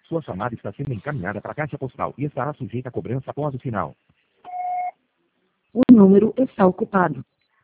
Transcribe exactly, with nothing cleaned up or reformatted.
Sua chamada está sendo encaminhada para a caixa postal e estará sujeita a cobrança após o sinal. O número está ocupado.